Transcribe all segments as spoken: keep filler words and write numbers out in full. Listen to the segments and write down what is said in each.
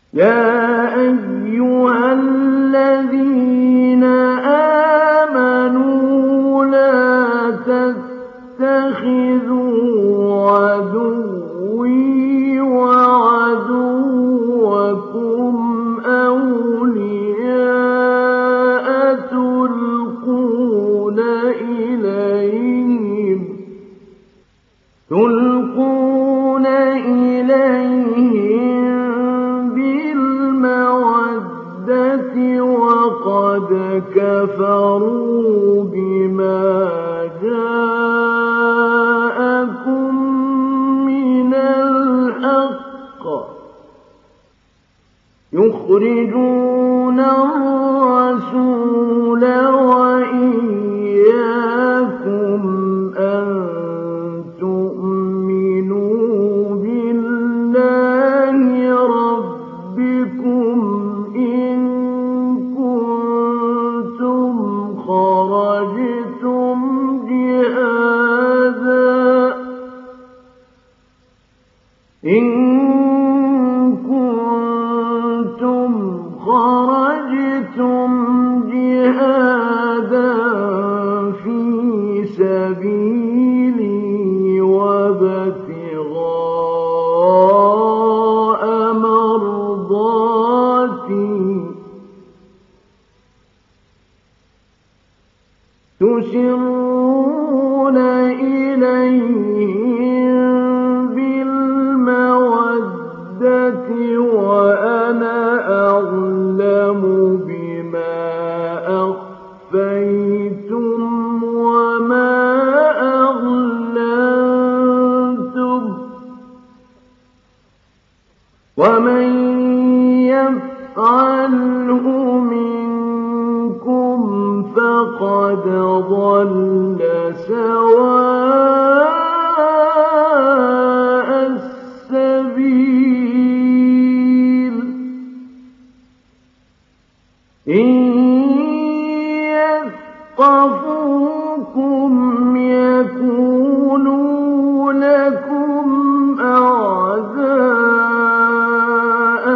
يا أيها الذين آمنوا لا تتخذوا عدوي وعدوكم أولياء تلقون إليهم تلقون إليهم بالمودة وقد كفروا بما جاءكم من الحق يخرجون الرسول وإياكم أن تؤمنوا بالله ربكم إن كنتم خرجتم جهادا إن كنتم خرجتم جهادا في سبيلي وابتغاء مرضاتي تسرون إليهم بالمودة وأنا أعلم بما أخفيتم وما أعلنتم ومن يفعله منكم فقد ضل سواء السبيل إن يثقفوكم يكونوا لكم أعداء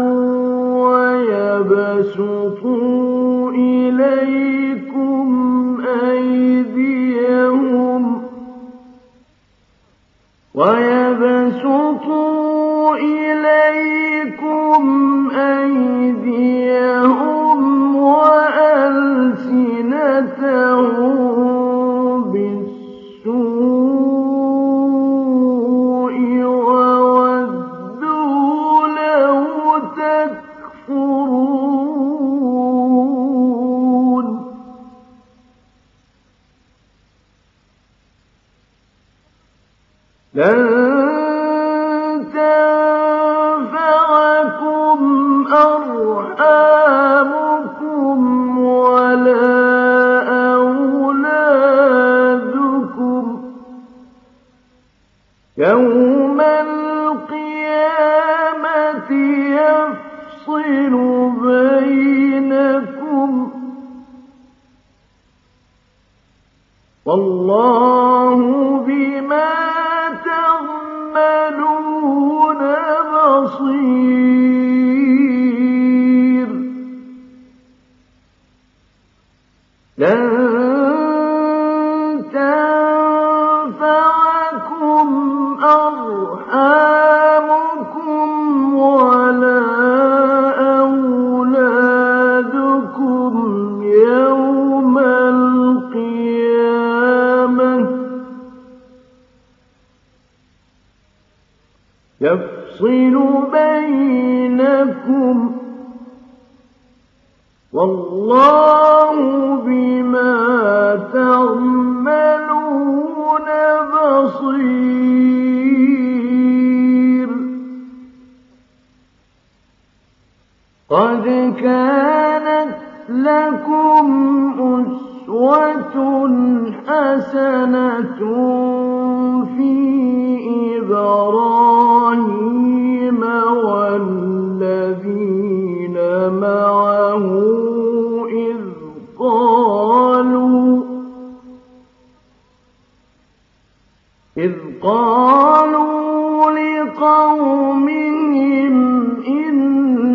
ويبسطوا إليكم أيديهم ويبسطوا إليكم أيديهم وألسنتهم بالسوء وودوا لو تكفرون لن تنفعكم أرحامكم ولا أولادكم يوم القيامة يفصل بينكم والله بما تعملون بصير لن تنفعكم أرحامكم ولا أولادكم يوم القيامة يفصل بينكم والله بما تعملون بصير قد كانت لكم أسوة حسنة في إبراهيم والذين معه إذ قالوا إذ قالوا لقومهم إن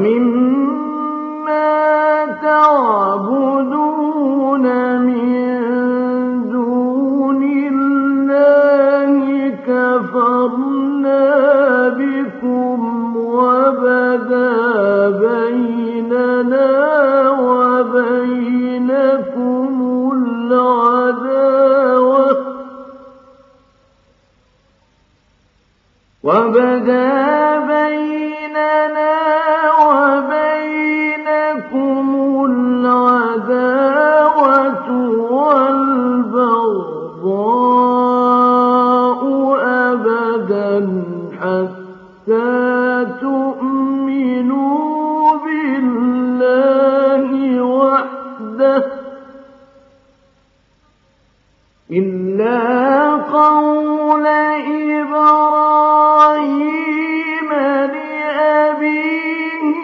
ومما تعبدون من دون الله كفرنا بكم وبدا بيننا وبينكم العداوة وبدا بيننا وبينكم العداوة والبغضاء أبدا حتى تؤمنوا بالله وحده إلا قول إبراهيم لأبيه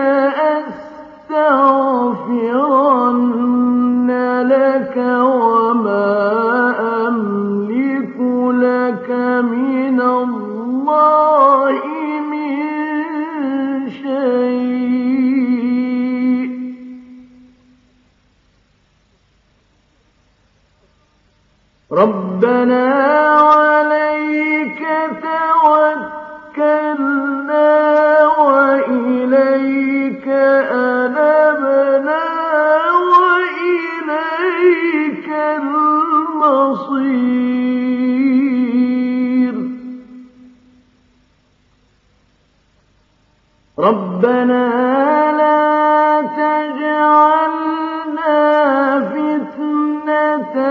لأستغفرن لك وما أملك لك من الله من شيء ربنا عليك توكلنا وإليك أنبنا وإليك المصير ربنا لا تجعلنا فتنة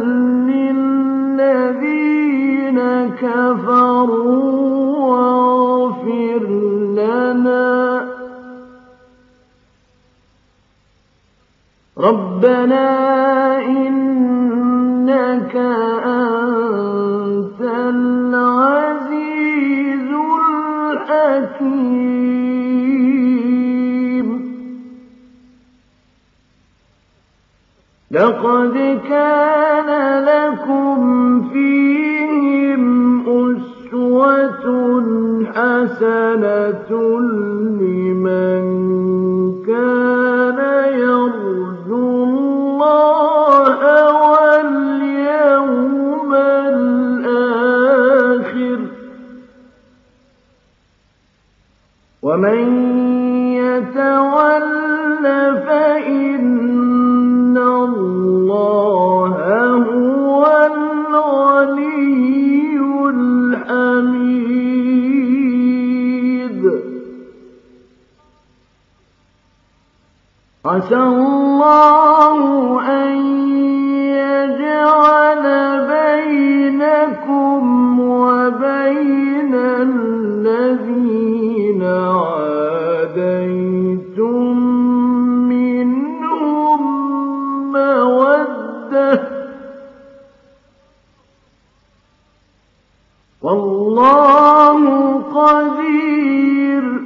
للذين كفروا واغفر لنا ربنا إنك أنت العزيز الحكيم لقد كان لكم فيهم أسوة حسنة لمن كان يرجو الله واليوم الآخر ومن يتول فإن الله هو الغني الحميد عسى الله أن يجعل بينكم وبين الذين عاديتم منهم مودة والله قدير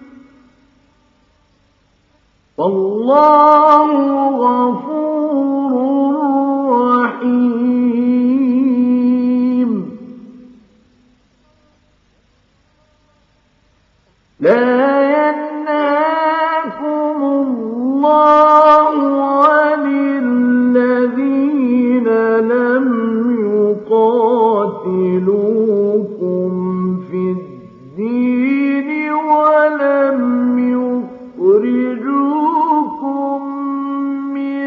والله غفور رحيم لا ينهاكم الله عن الذين لم يقاتلوكم في الدين ولم يخرجوكم من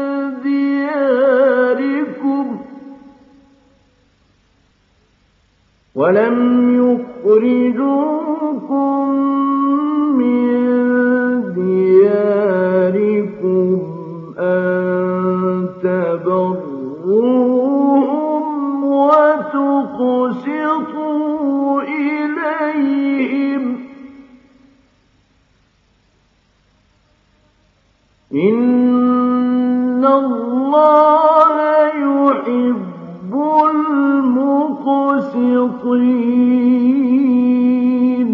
دياركم ولم يخرجوكم من دياركم أن تبروهم وتقسطوا إليهم إن الله يحب المقسطين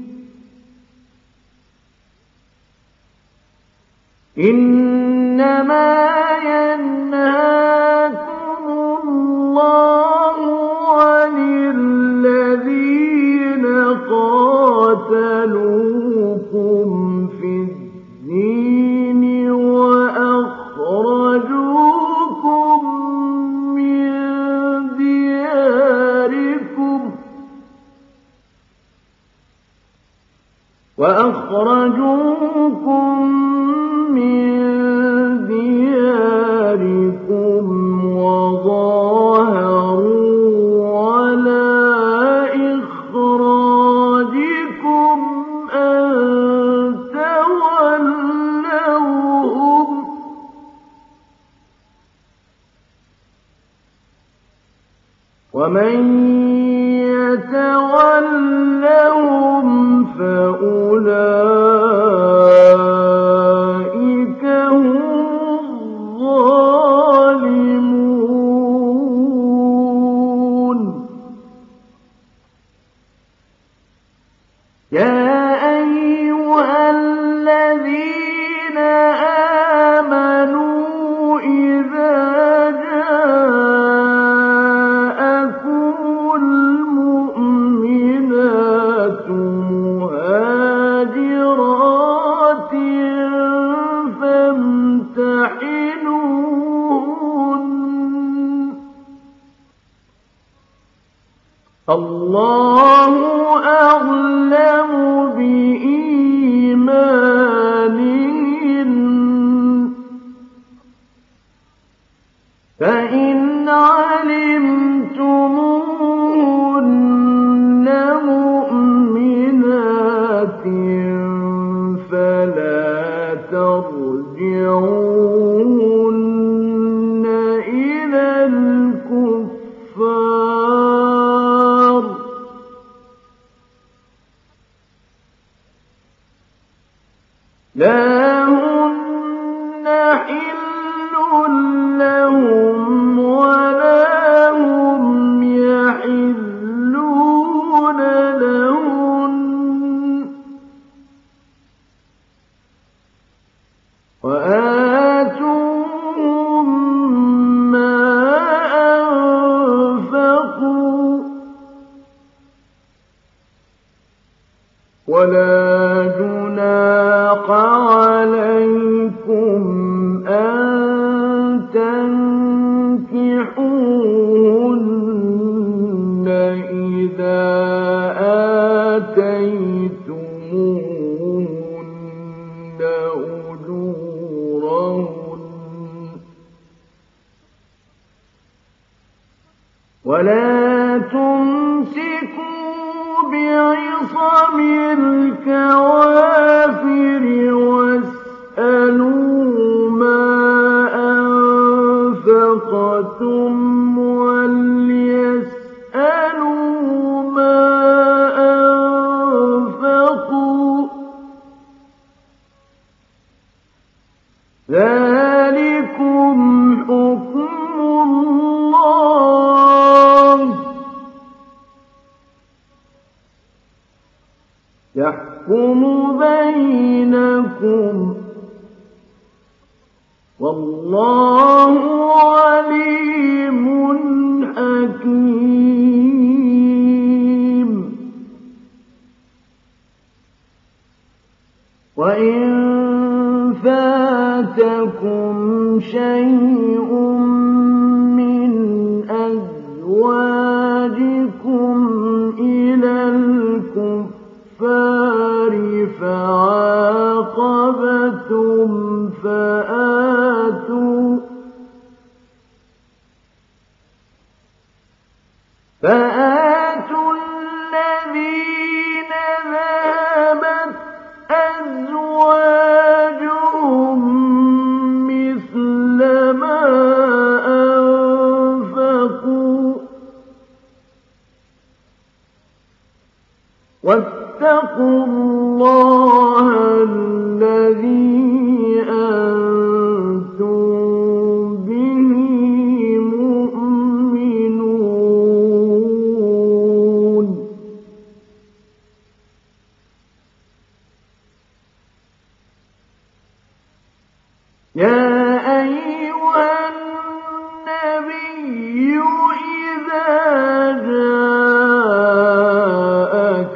إنما ينهاكم الله عن الذين قاتلوكم في أخرجوكم من دياركم وظاهروا على إخراجكم أن تولوهم ومن يتولهم فأولئك هم الظالمون. يا أيها الذين آمنوا إذا جاءكم المؤمنات مهاجرات فامتحنوهن الله أعلم بإيمانهن فإن علمتموهن مؤمنات فلا ترجعوهن إلى الكفار لا هن حل لهم ولا هم يحلون لهن وآتوهم ما أنفقوا ولا جناح عليكم أن تنكحوهن إذا آتيتموهن أجورهن ولا تمسكوا بعصم الكوافر واسألوا ما أنفقتم وليسألوا ما أنفقوا ذلكم حكم الله يحكم بينكم والله عليم حكيم. وإن فاتكم شيء من أزواجكم إلى الكفار فعاقبتم فآتوا فآتوا الذين ذهبت أزواجهم مثل ما أنفقوا واتقوا الله الذي أنتم به مؤمنون. يا أيها النبي إذا جاءك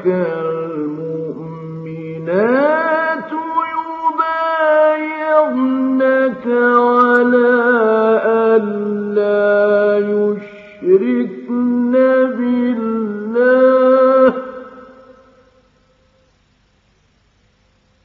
المؤمنات يبايعنك على ألا يشركن بالله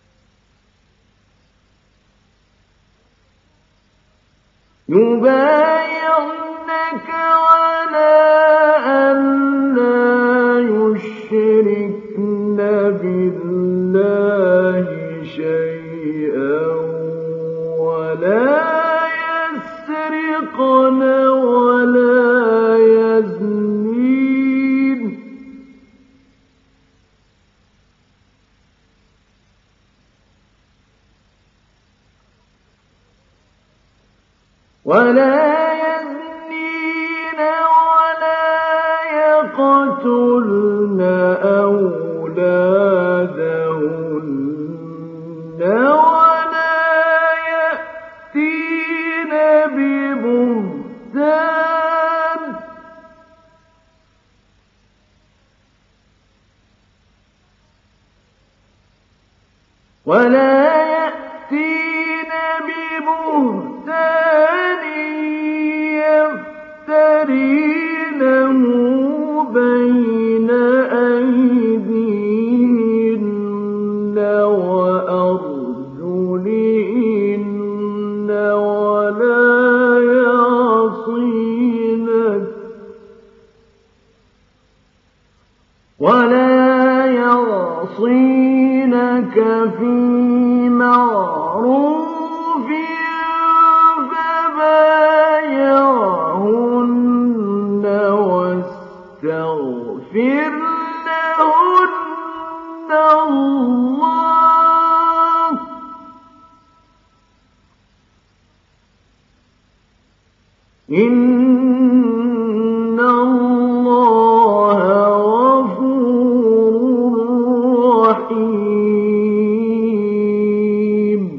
ولا يزنين ولا يقتلن أولادهن ولا يأتين ببهتان ولا يأتين ببهتان يفترينه بين أيديهن وأرجلهن ولا يعصينك ولا يعصينك في معروف فبايعهن واستغفر لهن الله إن الله غفور رحيم.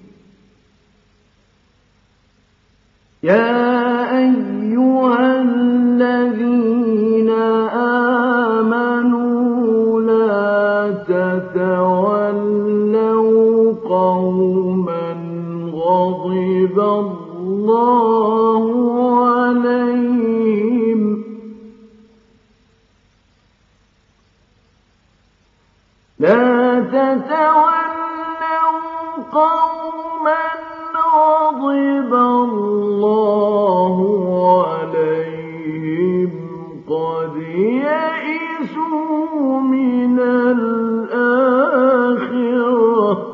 يا أيها الذين آمنوا لا تتولوا قوما غضب الله عليهم لا تتولوا قوما غضب الله عليهم قد يئسوا من الآخرة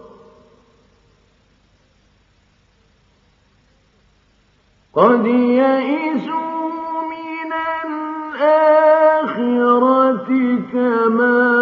قد يئسوا من الآخرة كما